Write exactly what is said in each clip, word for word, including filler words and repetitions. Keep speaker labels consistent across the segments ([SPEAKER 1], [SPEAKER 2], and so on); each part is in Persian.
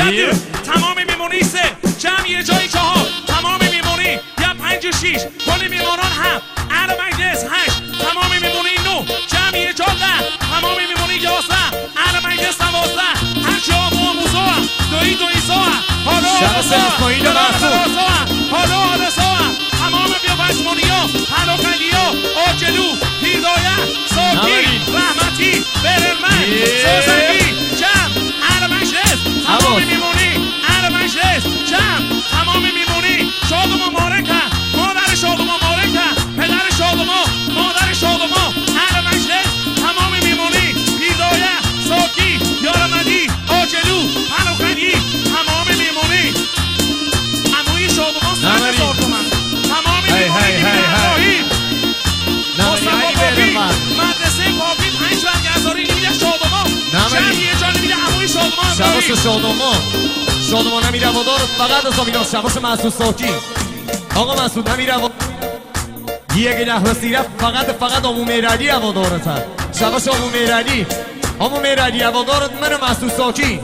[SPEAKER 1] جد تمام میمونی سه جمع یه جایی چهار تمام میمونی یا پنج و شیش کل میمونان هم اهل مجلس هشت تمام میمونی نو جمع یه جا ده تمام میمونی یازده اهل مجلس دوازده هر جا موموزا دوی دوی سا حالا حالا سا حالا حالا سا تمام بیا پشمونیا حالا خلیا آجلو هیدایه ساکی رحمتی بررمن سازنگی جمع اهل مجلس تمام میمونی اهل مجلس جمع تمام میمونی شادم و مارکه مادر شادم و مارکه پدر شادم و مادر شادم و اهل مجلس تمام میمونی هیدایه ساکی یارمدی آجلو حلوخنی تمام میمونی اموی شادم و سر هزار تومن تمام میمونی نمیده مصطفی بابی مدرسه بابی پنج برگزاری نمیده شادما شهر یه جا نمیده اموی شادما
[SPEAKER 2] شباش شادما شادما نمیره و دارد فقط از آمینا شباش مسعود ساکی آقا مسعود نمیره و یک لحظه سیره فقط فقط امو میردی هوا دارد شباش امو میردی امو میردی هوا دارد من و مسعود ساکی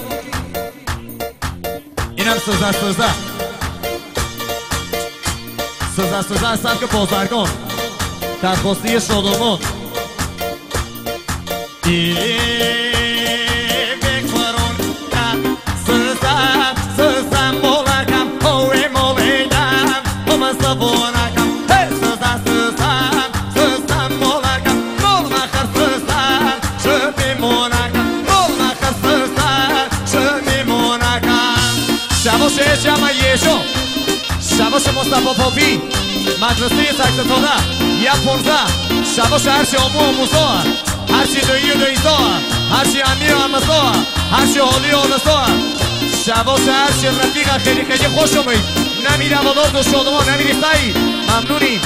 [SPEAKER 2] اینم سوزه سوزه سوزه سوزه از سبک بازرگان درخواستی شادمان ای بکارون سوزم سوزم مولکم اوی مولیدم اومن سبونکم سوزم سوزم سوزم مولکم مول مخر سوزم شو میمونکم مول مخر سوزم شو میمونکم شباش جمع یه شو شباش مصطفی پاپی مدرسه سکستانه یا پونزه شباش هرچی آمو آموزا هرچی دویی و دویزا هرچی امیر و امزا هرچی حالی و حالزا شباش هرچی رفیق خیلی خیلی خوش اومید نمیره وادار دو شادمان نمیری سعید ممنونیم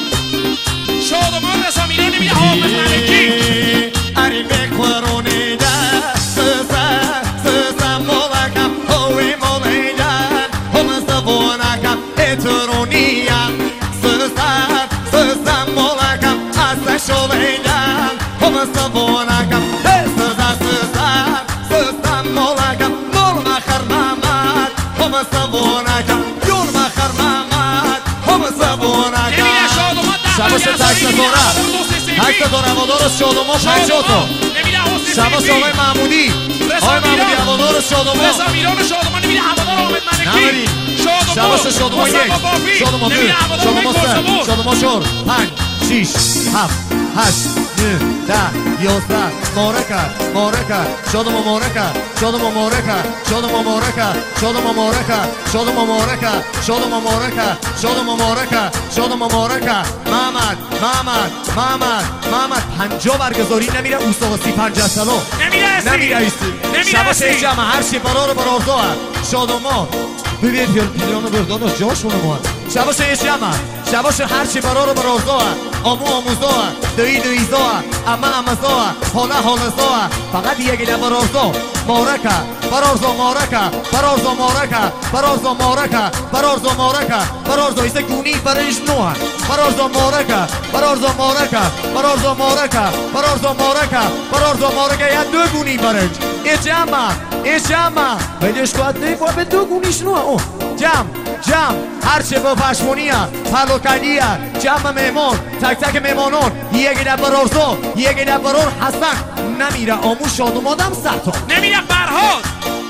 [SPEAKER 1] شادمان رسا میره نمیره حافظ ملکی
[SPEAKER 2] اری بکورونیده سوزه سوزه مولکم هوی مولیده همه زبونکم اترونیم سوزم سوزم مولکم از شولیدم همه زبونکم سوزم سوزم سوزم مولکم مول مخر محمد همه زبونکم یون مخر محمد همه زبونکم شباش تکت داره تکت داره هوادار شادمان پنجاه تا شباش آقای محمودی آقای محمودی هوادار شادمان
[SPEAKER 1] رضا میران شادمان نمیده هوادار حامد ملکی
[SPEAKER 2] شباش شادمان یک شادمان دو شادمان سه شادمان چهار پنج شیش هفت هشت نه ده یازده مارکه مارکه شادمان مارکه شادمان مارکه شادمان مارکه شادمان مارکه شادمان مارکه شادمان مارکه شادمان مارکه شادمان مارکه محمد محمد محمد محمد پنجاه برگزاری نمیره اوستاسی پنجاه سالو نمیره ایستی شباش جمع هرچی برار برارزا شادمان ببین پیل پیلانو برداداش جاشونه ما شباش جمع شباش هرچی برار برارزا آمو آموزا دوی دویزا اما امزا حالا حالزا فقط یک برارزا مارکه برارزا مارکه برارزا مارکه برارزا مارکه برارزا مارکه برارزا ایسه گونی برایش نوه برارزا مارکه برارزا مارکه برارزا مارکه برارزا مارکه برارزا مارکه یا دو گونی برایش ای جمع ای جمع بدش باید نیفت به دو گونیش نوه او جمع جمع هرچه با پشمونیه پلوکلیه جمع مهمان تک تک مهمانان یک برارزا یک برار حسن نمیره آمو شادمادم ستا
[SPEAKER 1] نمیره فرهاد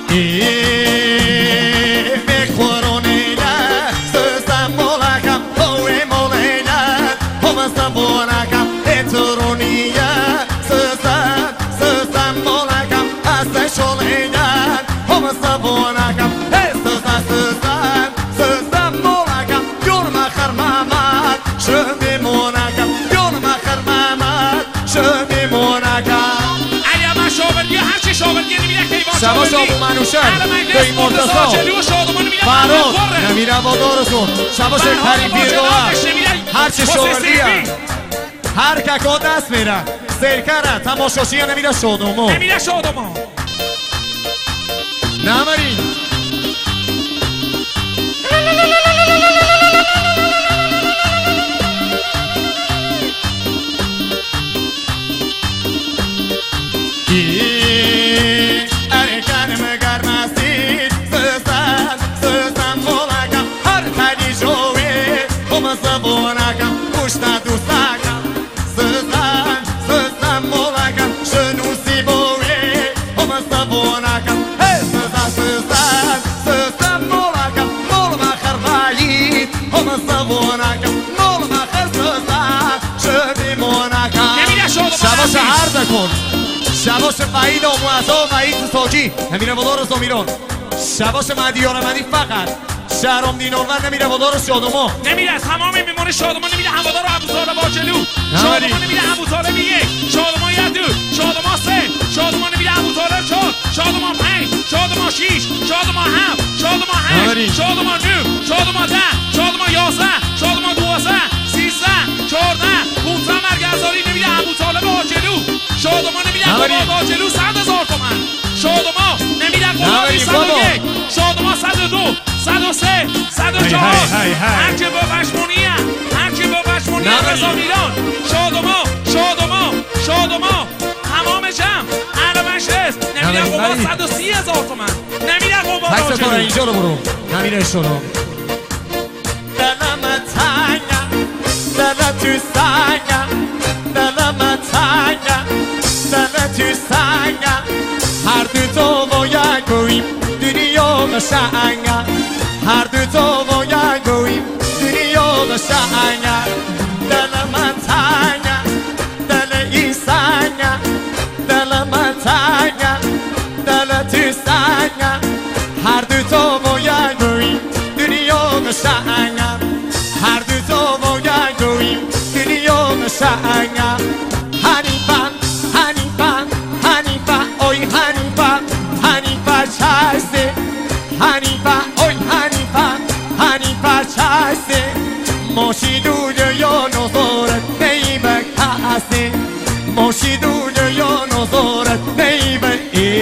[SPEAKER 2] ای بخورونیده سوزم مولکم هوی مولیده همه زبونکم اترونیه سوزم سوزم مولکم از شولیدن همه زبونکم سوزم سوزم سوزم مولکم یون مخر محمد شو میمونکم یون مخر محمد شو میمونکم
[SPEAKER 1] شاوردی هرچی شاوردی نمیره کیوان
[SPEAKER 2] شباش آبو منوشن دوی مرتضا فراد نمیره وادارتون شباش کریم پیردوه هرچی شاوردی هر ککا دست میره سرکره تماشاشی نمیره شادومو
[SPEAKER 1] نمیره شادومو
[SPEAKER 2] نمرین ای اره کنم گرمستید کن شباش وعید و معزا و وعید ساکی نمیره ودار زامیران شباش مدیار مدی فقط شهرام دینارور نمیره ودار شادما
[SPEAKER 1] نمیره تمام میمونه شادما نمیره هوادار ابوطالب باجلو شادما نمیره ابوطالب یک شادما یدو شادما سه شادما نمیره ابوطالب چهار شادما پنج شادما شیش شادما هفت شادما هشت شادما نه شادما ده شادما یازده شادما دوازده سیزده چهارده پونزده مرگزاری نمیره ابوطالب باجلو شادما نمیره قباد باجلو صد هزار تومن شادما نمیره قبادی صد و یک شادما صد و دو صد و سه صد و چهار هرچه با بشمونیه هرچه با بشمونیه رضا میران شادما شادما شادما تمام جمع اهل مجلس نمیره قباد صد و سی هزار تومن نمیره قباد
[SPEAKER 2] باجلو اینجا رو برو نمیره شروع دلم تنگم دل تو سنگم دلم تنگم دل تو سنگم هر دو تو باید گوییم دنیا قشنگم هر دو تو باید گوییم دنیا قشنگم دل من تنگم دل این سنگم دل من تنگم دل تو سنگم هر دو تو باید گوییم دنیا قشنگم هر دو تو باید گوییم دنیا قشنگم حنیفم حنیفم حنیفم اوی حنیفم حنیفه چشته حنیفه اوی حنیفه حنیفه چشته ماشی دوده یا نظارت نیبه کسته ماشی دوده یا نظارت نیبه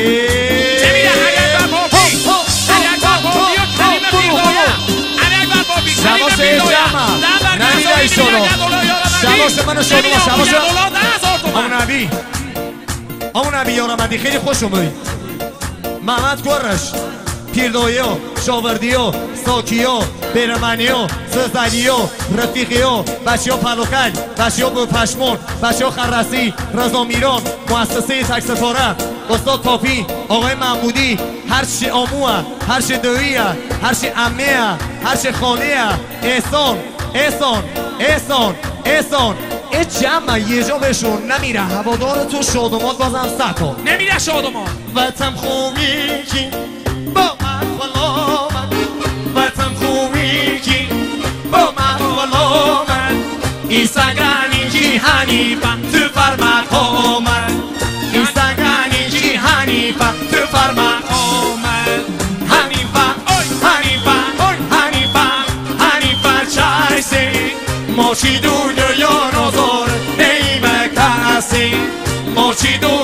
[SPEAKER 1] نمیره حیات بر بابی حیات بر بابی و کلیم بیدایه حیات بر بابی کلیم بیدایه در برگرزایی نمیره دولا یارمدی
[SPEAKER 2] شباش منو شادو
[SPEAKER 1] نمیره
[SPEAKER 2] شباش
[SPEAKER 1] دولا ده هزار تومن
[SPEAKER 2] آمون نبی آمون نبی یارمدی خیلی خوش اومدی محمد گرش پیردایه شاوردیو ساکیو برمنیو سزدیو رفیقیو بچه ها پلوکل بچه ها بپشمون بچه ها خرسی رضا میران مؤسسه تک ستاره استاد پاپی آقای محمودی هر چی آموه هر چی دویه هر چی امه هر چی خانه احسان احسان احسان احسان ای جمع یه جا بشون نمیره هوادار تو شادمان بازم ستا
[SPEAKER 1] نمیره شادمان
[SPEAKER 2] وطن خوبی کی با من خلا من وطن خوبی کی با من خلا من این سگرانی جیهانی تو فرمت آمد این سگرانی جیهانی تو فرمت آمد حنیفه حنیفه حنیفه حنیفه چایسی ماشی دو یا نظر نیمه کسی ماشی دو